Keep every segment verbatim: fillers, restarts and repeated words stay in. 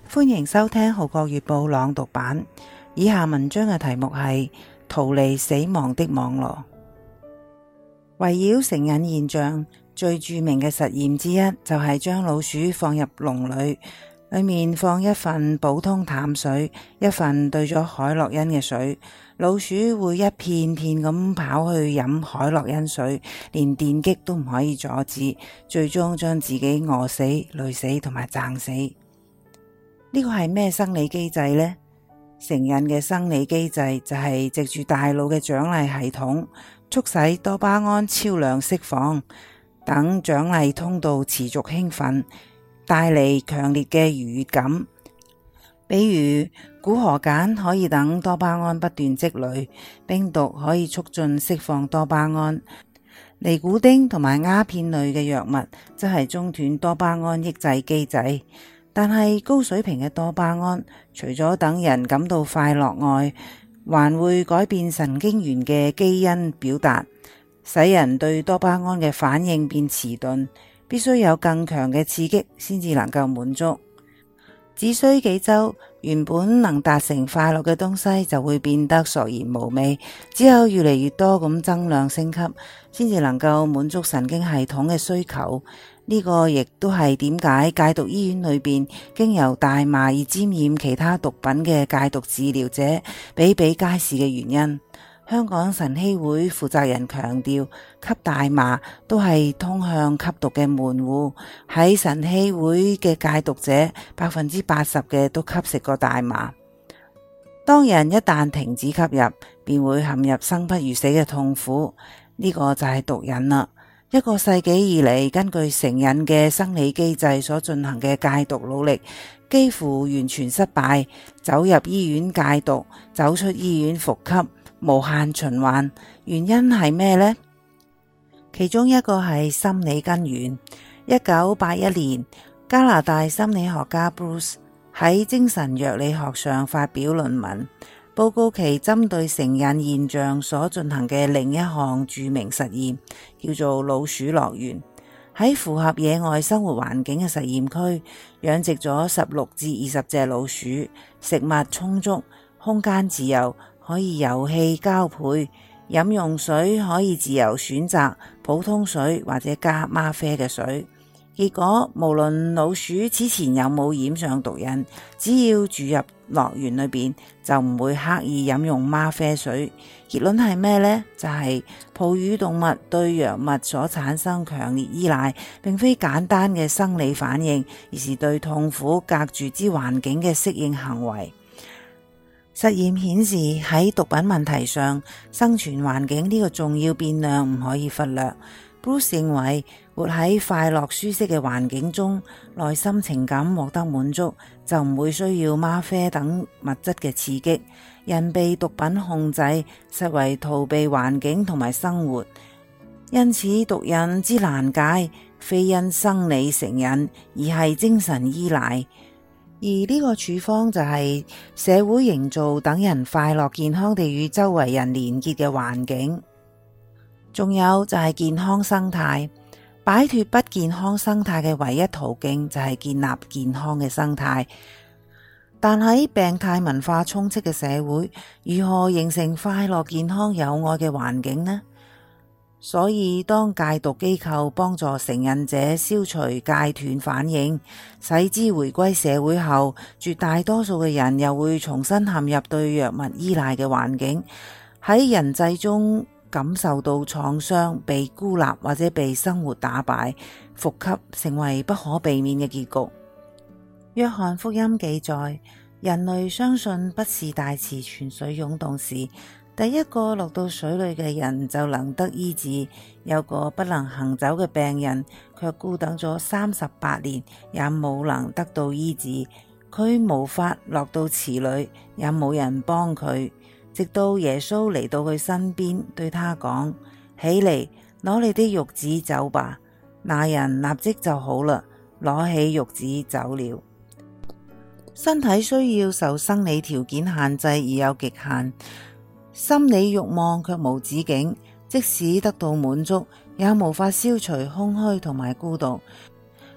歡迎收聽《號角月報》朗讀版。以下文章嘅題目係逃離死亡的網羅。圍繞成癮現象最著名嘅實驗之一，就係將老鼠放入籠裏，裏面放一份普通淡水，一份兌咗海洛因嘅水。老鼠會一片片咁跑去飲海洛因水，連電擊都唔可以阻止，最終將自己餓死、累死同埋撐死。呢個係咩生理機制呢？成癮嘅生理機制就係藉住大腦嘅獎勵系統，促使多巴胺超量釋放，等獎勵通道持續興奮，帶嚟強烈嘅愉悅感。比如古河鹼可以等多巴胺不斷積累，冰毒可以促進釋放多巴胺，尼古丁同埋鴉片類嘅藥物則係中斷多巴胺抑制機制。但係高水平嘅多巴胺，除咗等人感到快樂外，還會改變神經元嘅基因表達，使人對多巴胺嘅反應變遲鈍，必須有更強嘅刺激先至能夠滿足。只需幾周，原本能達成快樂嘅東西就會變得索然無味，只有越嚟越多咁增量升級，先至能夠滿足神經系統嘅需求。呢個亦都係點解戒毒醫院裏邊經由大麻而沾染其他毒品嘅戒毒治療者比比皆是嘅原因。香港晨曦會負責人強調，吸大麻都係通向吸毒嘅門戶。喺晨曦會嘅戒毒者，百分之八十嘅都吸食過大麻。當人一旦停止吸入，便會陷入生不如死嘅痛苦。呢個就係毒癮啦。一個世紀以嚟，根據成癮嘅生理機制所進行嘅戒毒努力，幾乎完全失敗。走入醫院戒毒，走出醫院復吸，無限循環。原因係咩呢？其中一個係心理根源。一九八一年，加拿大心理學家 Bruce 喺精神藥理學上發表論文，報告其針對成癮現象所進行嘅另一項著名實驗，叫做老鼠樂園。喺符合野外生活環境嘅實驗區，養殖咗十六至二十隻老鼠，食物充足，空間自由，可以遊戲交配，飲用水可以自由選擇普通水或者加嗎啡嘅水。結果無論老鼠此前有冇染上毒癮，只要住入樂園裏邊，就唔會刻意飲用嗎啡水。結論係咩呢？就係、是、哺乳動物對藥物所產生強烈依賴，並非簡單嘅生理反應，而是對痛苦隔絕之環境嘅適應行為。實驗顯示喺毒品問題上，生存環境呢個重要變量唔可以忽略。Bruce 認為，活喺快樂舒適嘅環境中，內心情感獲得滿足，就唔會需要嗎啡等物質嘅刺激。人被毒品控制，實為逃避環境同埋生活。因此，毒癮之難解，非因生理成癮，而係精神依賴。而呢個處方就係社會營造等人快樂健康地與周圍人連結嘅環境。仲有就係健康生態，擺脫不健康生態嘅唯一途徑就係建立健康嘅生態。但喺病態文化充斥嘅社會，如何形成快樂、健康、有愛嘅環境呢？所以當戒毒機構幫助成癮者消除戒斷反應，使之回歸社會後，絕大多數嘅人又會重新陷入對藥物依賴嘅環境，喺人際中感受到創傷，被孤立或者被生活打敗，復吸成為不可避免嘅結局。約翰福音記載，人類相信不是大池泉水湧動時，第一個落到水裏嘅人就能得醫治。有個不能行走嘅病人，卻孤等咗三十八年，也冇能得到醫治。佢無法落到池裏，也冇人幫佢。直到耶穌嚟到佢身邊，對他講：起嚟，攞你的褥子走吧。那人立即就好了，攞起褥子走了。身體需要受生理條件限制而有極限，心理慾望卻無止境，即使得到滿足，也無法消除空虛同埋孤獨。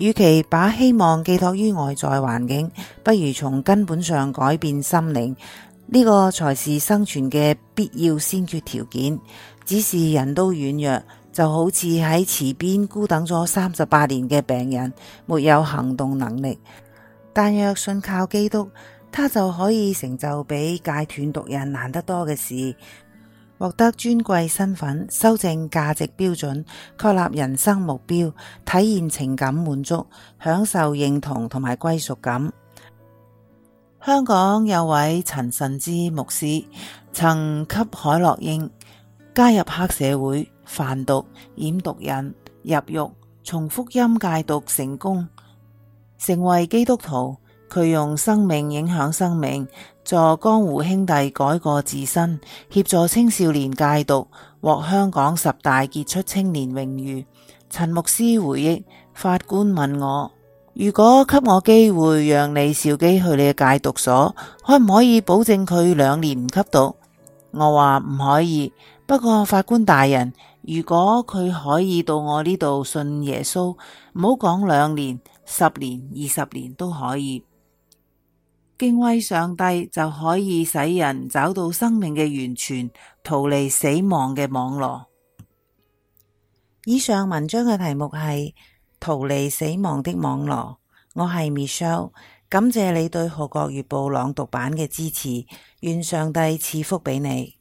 與其把希望寄託於外在環境，不如從根本上改變心靈，呢個才是生存嘅必要先決條件。只是人都軟弱，就好似喺池邊孤等咗三十八年嘅病人，沒有行動能力。但若信靠基督，他就可以成就比戒斷毒癮難得多嘅事，獲得尊貴身份，修正價值標準，確立人生目標，體現情感滿足，享受認同同埋歸屬感。香港有位陳慎之牧師，曾給海洛因加入黑社會、販毒、染毒癮、入獄，從福音戒毒成功，成為基督徒。佢用生命影響生命，助江湖兄弟改過自新，協助青少年戒毒，獲香港十大傑出青年榮譽。陳牧師回憶，法官問我：如果給我機會讓李兆基去你嘅戒毒所，可唔可以保證佢兩年唔吸毒？我話唔可以，不過法官大人，如果佢可以到我呢度信耶穌，唔好講兩年、十年、二十年都可以。敬畏上帝就可以使人找到生命嘅源泉，逃離死亡嘅網羅。以上文章嘅題目係逃離死亡的網羅。我係 Michelle， 感謝你對《號角月報》朗讀版嘅支持，願上帝賜福俾你。